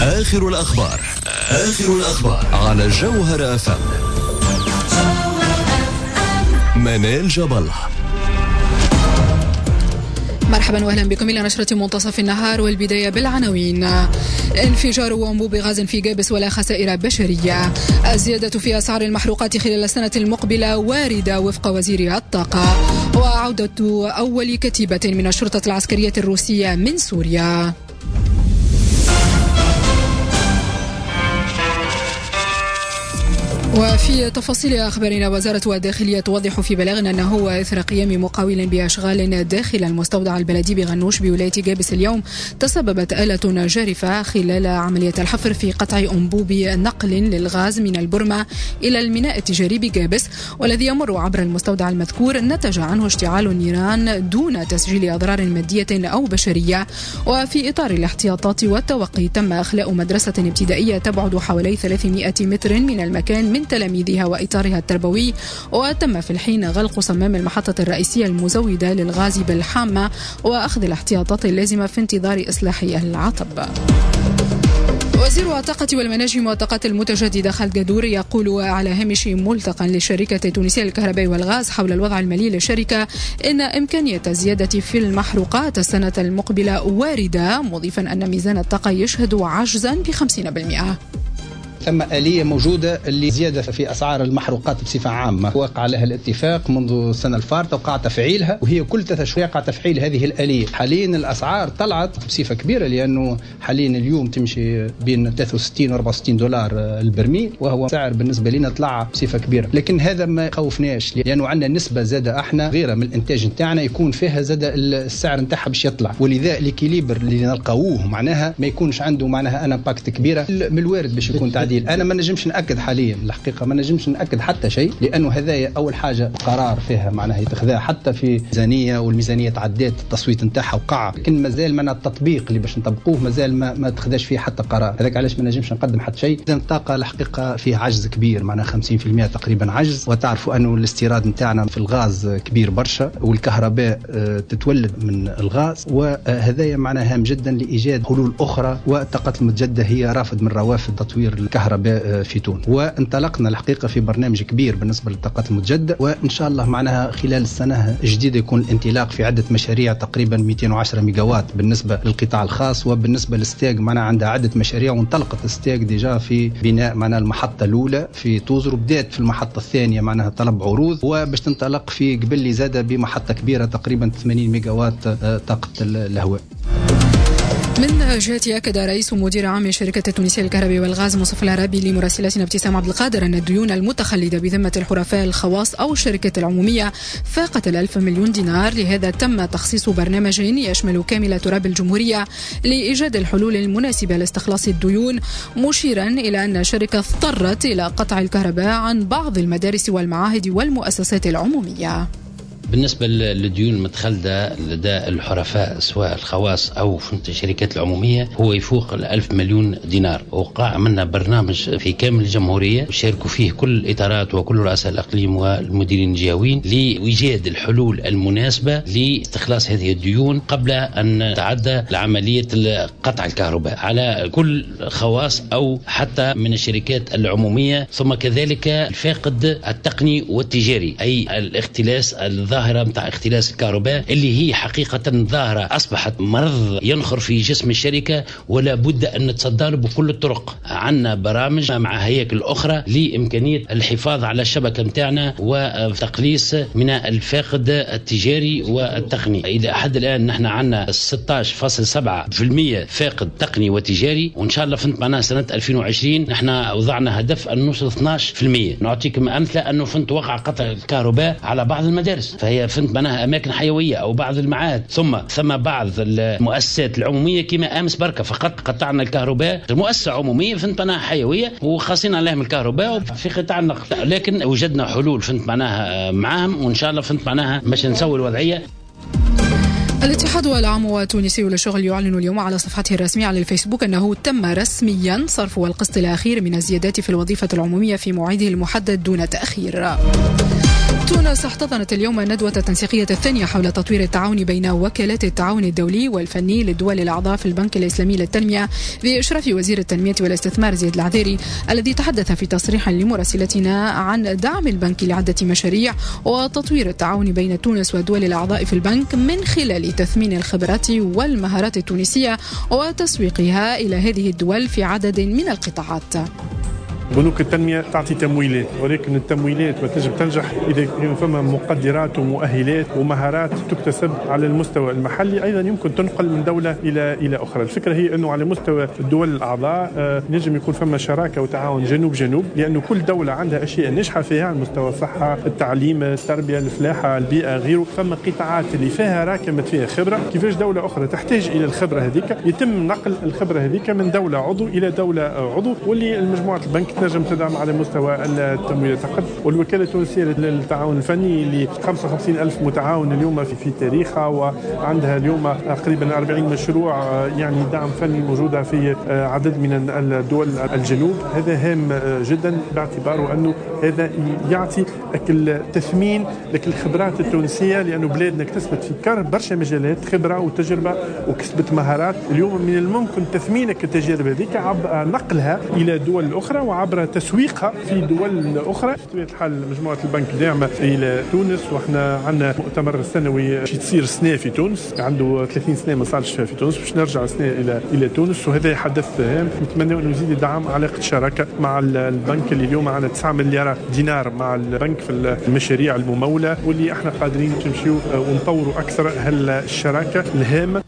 آخر الأخبار على جوهر أفهم. منال جبل. مرحبا واهلا بكم الى نشرة منتصف النهار، والبداية بالعناوين. انفجار وانبوب غاز في جابس ولا خسائر بشرية. الزيادة في اسعار المحروقات خلال السنة المقبلة واردة وفق وزير الطاقة. وعودة اول كتيبة من الشرطة العسكرية الروسية من سوريا. وفي تفاصيل أخبارنا، وزارة الداخلية توضح في بلاغ أنه إثر قيام مقاول بأشغال داخل المستودع البلدي بغنوش بولاية جابس اليوم، تسببت آلة جارفة خلال عملية الحفر في قطع أنبوب نقل للغاز من البرمة إلى الميناء التجاري بجابس، والذي يمر عبر المستودع المذكور. نتج عنه اشتعال النيران دون تسجيل أضرار مادية أو بشرية. وفي إطار الاحتياطات والتوقي، تم إخلاء مدرسة ابتدائية تبعد حوالي 300 متر من المكان من تلاميذها وإطارها التربوي، وتم في الحين غلق صمام المحطة الرئيسية المزودة للغاز بالحامة وأخذ الاحتياطات اللازمة في انتظار إصلاح العطب. وزير الطاقة والمناجم والطاقات المتجددة خالد قدور يقول على هامش ملتقى للشركة التونسية للكهرباء والغاز حول الوضع المالي للشركة إن إمكانية الزيادة في المحروقات السنة المقبلة واردة، مضيفا أن ميزان الطاقة يشهد عجزا ب50%. ثم آلية موجودة اللي زيادة في أسعار المحروقات بصفة عامة، وقع لها الاتفاق منذ السنة الفارطة وقع تفعيلها، وهي كل 3 شهور يقع تفعيل هذه الآلية. حاليا الأسعار طلعت بصفة كبيرة، لأنه حاليا اليوم تمشي بين 63 و 64 دولار البرميل، وهو سعر بالنسبة لنا طلع بصفة كبيرة. لكن هذا ما خوفناش، لأنه عندنا نسبة زادة احنا غيرها من الإنتاج نتاعنا يكون فيها زادة السعر نتاعها باش يطلع، ولذا الإكيليبر اللي نلقاوه معناها ما يكونش عنده معناها أنا باكت كبيرة من الوارد باش يكون تعديل. أنا ما نجمش نأكد حاليا الحقيقة، ما نجمش نأكد حتى شيء، لأنه هذايا أول حاجة قرار فيها معناها يتخذها حتى في ميزانية، والميزانية تعديت التصويت نتاعها وقع، لكن مازال معنا التطبيق اللي باش نطبقوه مازال ما تخذاش فيه حتى قرار. هذاك علاش ما نجمش نقدم حتى شيء. إذن الطاقة الحقيقة فيها عجز كبير، معناها 50% تقريبا عجز. وتعرفوا أنه الاستيراد نتاعنا في الغاز كبير برشا، والكهرباء تتولد من الغاز، وهذايا معناها هام جدا لإيجاد حلول أخرى. والطاقات المتجددة هي رافد من روافد تطوير الكهرباء في تونس، وانطلقنا الحقيقة في برنامج كبير بالنسبة للطاقات المتجددة، وإن شاء الله معناها خلال السنة الجديدة يكون الانطلاق في عدة مشاريع، تقريبا 210 ميجاوات بالنسبة للقطاع الخاص. وبالنسبة للستاج معناها عندها عدة مشاريع، وانطلقت الستاج ديجا في بناء معناها المحطة الأولى في توزر، وبدأت في المحطة الثانية معناها طلب عروض، وباش تنطلق في قبل لي زادة بمحطة كبيرة تقريبا 80 ميجاوات طاقة الهواء. من جهة أكد رئيس ومدير عام الشركة التونسية للكهرباء والغاز مصطفى العرابي لمراسلتنا ابتسام عبد القادر أن الديون المتخلدة بذمة الحرفاء الخواص أو الشركة العمومية فاقت 1,000 مليون دينار. لهذا تم تخصيص برنامج يشمل كامل تراب الجمهورية لإيجاد الحلول المناسبة لاستخلاص الديون، مشيرا إلى أن الشركة اضطرت إلى قطع الكهرباء عن بعض المدارس والمعاهد والمؤسسات العمومية. بالنسبة للديون المتخلدة لدى الحرفاء سواء الخواص أو في الشركات العمومية هو يفوق 1,000 مليون دينار، وقع عملنا برنامج في كامل الجمهورية شاركوا فيه كل الإطارات وكل رؤساء الأقليم والمديرين الجهويين لإيجاد الحلول المناسبة لاستخلاص هذه الديون قبل أن تعدى لعملية قطع الكهرباء على كل خواص أو حتى من الشركات العمومية. ثم كذلك الفاقد التقني والتجاري، أي الاختلاس ظاهرة متاع اختلاس الكهرباء اللي هي حقيقة ظاهرة أصبحت مرض ينخر في جسم الشركة، ولا بد أن نتصدى بكل الطرق. عنا برامج مع هياكل أخرى لإمكانية الحفاظ على الشبكة متاعنا وتقليص من الفاقد التجاري والتقني. إلى حد الآن نحن عنا 16.7% فاقد تقني وتجاري، وإن شاء الله فهمت معناها سنة 2020 نحن وضعنا هدف أن نوصل 12%. نعطيكم أمثلة أنه فهمت وقع قطع الكهرباء على بعض المدارس، فهي فهمت معناها أماكن حيوية أو بعض المعاهد، ثم بعض المؤسسات العمومية كما أمس بركة فقط قطعنا الكهرباء، المؤسسة عمومية فهمت معناها حيوية وخاصين عليهم الكهرباء في قطاع النقل، لكن وجدنا حلول فهمت معناها معهم، وإن شاء الله فهمت معناها باش نسوي الوضعية. الاتحاد العام التونسي للشغل يعلن اليوم على صفحته الرسمية على الفيسبوك أنه تم رسميا صرف القسط الأخير من الزيادات في الوظيفة العمومية في موعده المحدد دون تأخير. تونس احتضنت اليوم الندوة التنسيقية الثانية حول تطوير التعاون بين وكالات التعاون الدولي والفني للدول الأعضاء في البنك الإسلامي للتنمية بإشراف وزير التنمية والاستثمار زيد العذيري، الذي تحدث في تصريح لمراسلتنا عن دعم البنك لعدة مشاريع وتطوير التعاون بين تونس والدول الأعضاء في البنك من خلال تثمين الخبرات والمهارات التونسية وتسويقها إلى هذه الدول في عدد من القطاعات. بنوك التنمية تعطي تمويلات، ولكن التمويلات ما تنجم تنجح إذا كان فما مقدرات ومؤهلات ومهارات تكتسب على المستوى المحلي، أيضا يمكن تنقل من دولة إلى أخرى. الفكرة هي أنه على مستوى الدول الأعضاء نجم يكون فما شراكة وتعاون جنوب، لأنه كل دولة عندها أشياء نجحة فيها على مستوى الصحة، التعليم، التربية، الفلاحة، البيئة، غيره. فما قطاعات اللي فيها راكمت فيها خبرة، كيفاش دولة أخرى تحتاج إلى الخبرة هذيك، يتم نقل الخبرة هذيك من دولة عضو إلى دولة عضو، واللي المجموعة البنك تنجم تدعم على مستوى التمويل فقط. والوكالة التونسية للتعاون الفني اللي 55,000 متعاون اليوم في تاريخها، وعندها اليوم تقريبا 40 مشروع يعني دعم فني موجودة في عدد من الدول الجنوب. هذا هام جدا باعتباره أنه هذا يعطي التثمين لك الخبرات التونسية، لأنه بلادنا اكتسبت في برشا مجالات خبرة وتجربة وكسبت مهارات. اليوم من الممكن تثمينك التجارب هذيك عبر نقلها إلى دول أخرى وعبر تسويقها في دول أخرى. بطبيعة الحال مجموعة البنك داعمة إلى تونس، وإحنا عندنا مؤتمر سنوي تصير سنة في تونس، عنده 30 سنة ما صارش في تونس، باش نرجع سنة إلى تونس، وهذا حدث هام. نتمنى أنه يزيد يدعم علاقة شراكة مع البنك اللي اليوم عندنا 9 مليار دينار مع البنك في المشاريع الممولة، واللي احنا قادرين نمشيو ونطوروا أكثر هالشراكة الهامة.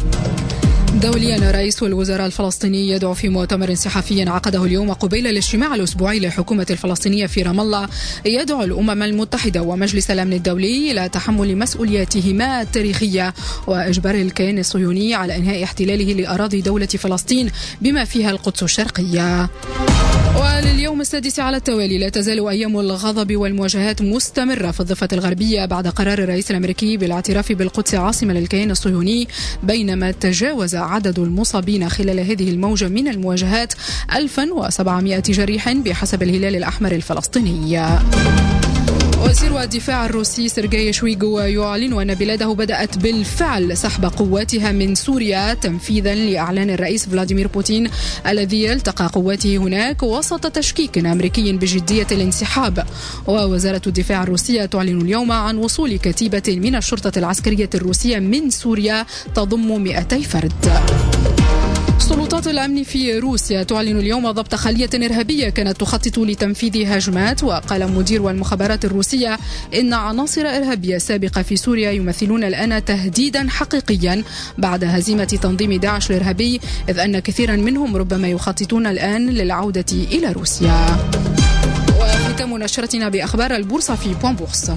دوليا، رئيس الوزراء الفلسطيني يدعو في مؤتمر صحفي عقده اليوم قبيل الاجتماع الأسبوعي للحكومة الفلسطينية في رام الله، يدعو الأمم المتحدة ومجلس الأمن الدولي إلى تحمل مسؤولياتهما التاريخية وإجبار الكيان الصهيوني على إنهاء احتلاله لأراضي دولة فلسطين بما فيها القدس الشرقية. ولليوم السادس على التوالي لا تزال أيام الغضب والمواجهات مستمرة في الضفة الغربية بعد قرار الرئيس الأمريكي بالاعتراف بالقدس عاصمة للكيان الصهيوني، بينما تجاوز عدد المصابين خلال هذه الموجة من المواجهات 1700 جريح بحسب الهلال الأحمر الفلسطيني. وزير الدفاع الروسي سيرجي شويغو يعلن أن بلاده بدأت بالفعل سحب قواتها من سوريا تنفيذا لإعلان الرئيس فلاديمير بوتين الذي التقى قواته هناك وسط تشكيك أمريكي بجدية الانسحاب. ووزارة الدفاع الروسية تعلن اليوم عن وصول كتيبة من الشرطة العسكرية الروسية من سوريا تضم 200 فرد. سلطات الأمن في روسيا تعلن اليوم ضبط خلية إرهابية كانت تخطط لتنفيذ هجمات، وقال مدير المخابرات الروسية إن عناصر إرهابية سابقة في سوريا يمثلون الآن تهديدا حقيقيا بعد هزيمة تنظيم داعش الإرهابي، إذ أن كثيرا منهم ربما يخططون الآن للعودة إلى روسيا. وختام نشرتنا بأخبار البورصة في بوان بورصة.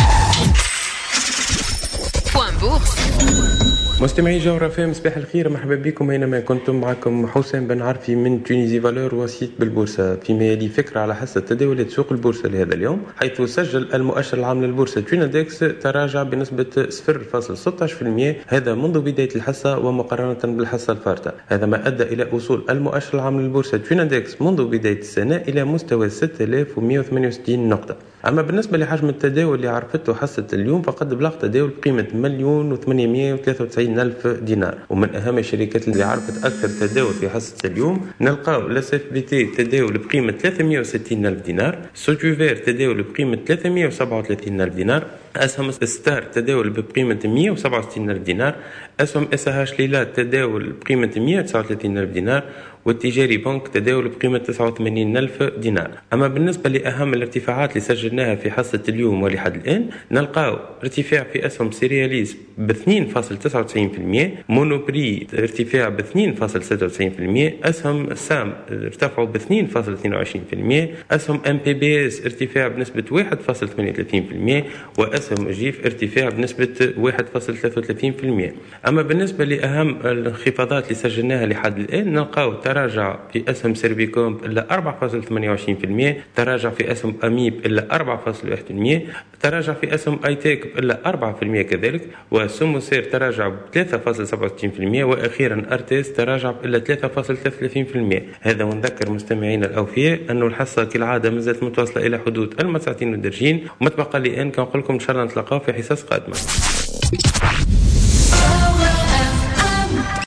مستمعي جوهرة فام، صباح الخير، مرحبا بكم اينما كنتم. معكم حسين بن عرفي من تونيزي فالور وسيط بالبورصة. فيما يلي فكرة على حسب تداولات سوق البورصة لهذا اليوم، حيث سجل المؤشر العام للبورصة تونادكس تراجع بنسبة 0.16%، هذا منذ بداية الحصة ومقارنة بالحصة الفارطة. هذا ما أدى إلى وصول المؤشر العام للبورصة تونادكس منذ بداية السنة إلى مستوى 6168 نقطة. أما بالنسبة لحجم التداول اللي عرفته حصة اليوم، فقد بلغ تداول بقيمة 1,893,000 دينار. ومن أهم الشركات اللي عرفت أكثر تداول في حصة اليوم نلقاو لاس بي تي تداول بقيمة 360,000 دينار، سوتوفير تداول بقيمة 337,000 دينار، أسهم ستار تداول بقيمة 167,000 دينار، أسهم SH ليلات تداول بقيمة 139,000 دينار، والتجاري بنك تداول بقيمة 89,000 دينار. أما بالنسبة لأهم الارتفاعات اللي سجلناها في حصة اليوم ولحد الآن، نلقاو ارتفاع في أسهم سيرياليز ب 2.99%، مونوبري ارتفاع ب 2.96%، أسهم سام ارتفعوا ب 2.22%، أسهم MPBS ارتفاع بنسبة 1.38%، وأسهم جيف ارتفاع بنسبة 1.33%. أما بالنسبة لأهم الانخفاضات اللي سجلناها لحد الآن نلقاو تراجع في أسهم سيرفيكوم إلا 4.28%، تراجع في أسهم أميب إلا 4.1%، تراجع في أسهم ايتيك إلا 4% كذلك، وسموسير تراجع ب 3.67%، وأخيرا أرتيس تراجع إلا 3.33%. هذا ونذكر مستمعينا الأوفياء أنه الحصة كالعادة مازالت متواصلة إلى حدود المساعتين والدرجين، وما تبقى لي أن كنقول لكم إن شاء الله نتلاقاو في حصص قادمة.